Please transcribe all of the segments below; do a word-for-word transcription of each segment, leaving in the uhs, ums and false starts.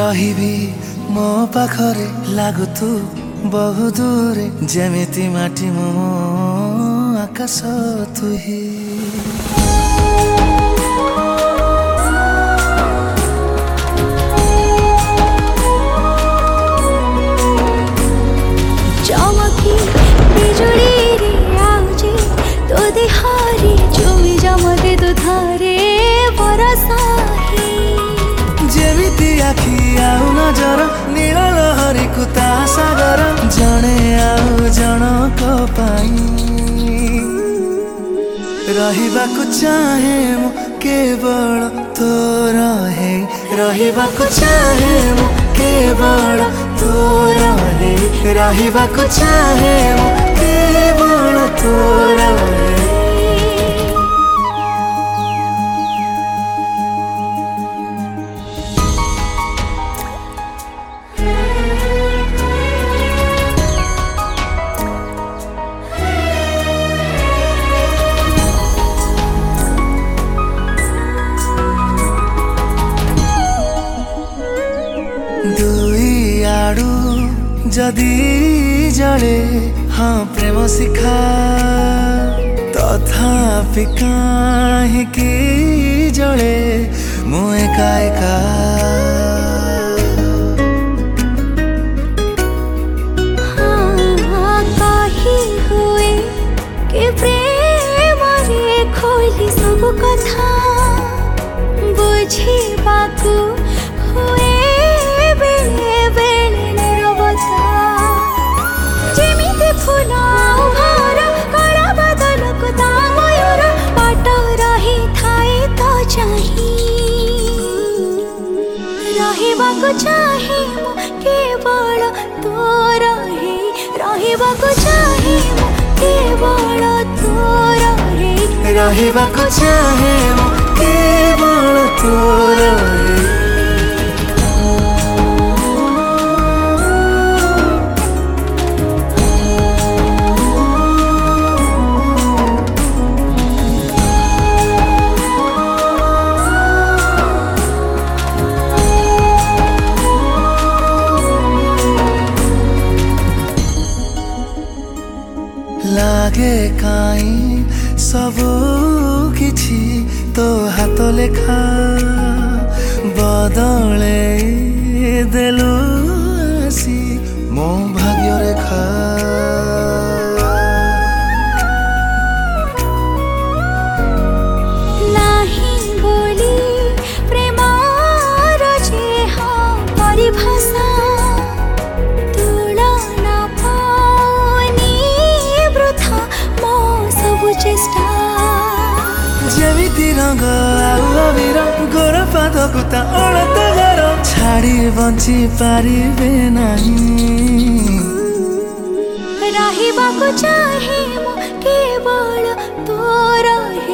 रहिबी मो पाखरे लागु तू बहु दूरे जेमिति माटी मो आकाश तुही चमकी बिजुली रे आउजे तो देहारे जुमी जमके तो धारे बरसाही जेमिति आखि आउ नजर नील लहरी कुता सागर जणे आउ जनक पाई रहिबाकु चाहे मु केवल तोर हे रहिबाकु चाहे मु केवल तोर हे रहिबाकु चाहे मु केवल तोर हे दुई आड़ू जदि जड़े हाँ प्रेम शिखा तथापि काहिकी जड़े मु एका एका हाँ कही हुए कि प्रेम रे खोली सब कथा बुझिबाकु हुए रहिबाकु चाहे मु केवल तोर हे रहिबाकु चाहे मु केवल तोर हे रहिबाकु चाहे मु केवल तोर हे लागे काई सबु किछि तो हाथ लेखा बदले देलु आसी मो भाग्य रेखा नाही बोली प्रेम रजे हाँ परिभाषा जेमिति रंग आउ अबीर गोर पादकु ता अड़त घर छाड़ी बंची पारिबे नाही रहिबाकु चाहे मु केवल तोर हे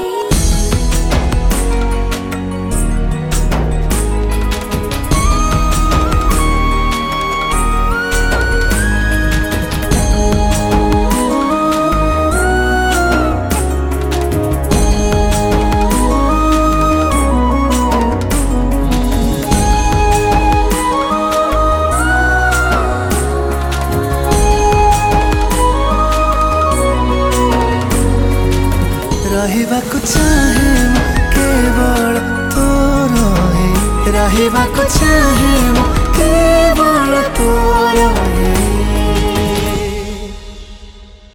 रहिबाकु चाहे मु केवल तोर हे रहिबाकु चाहे मु केवल तोर हे।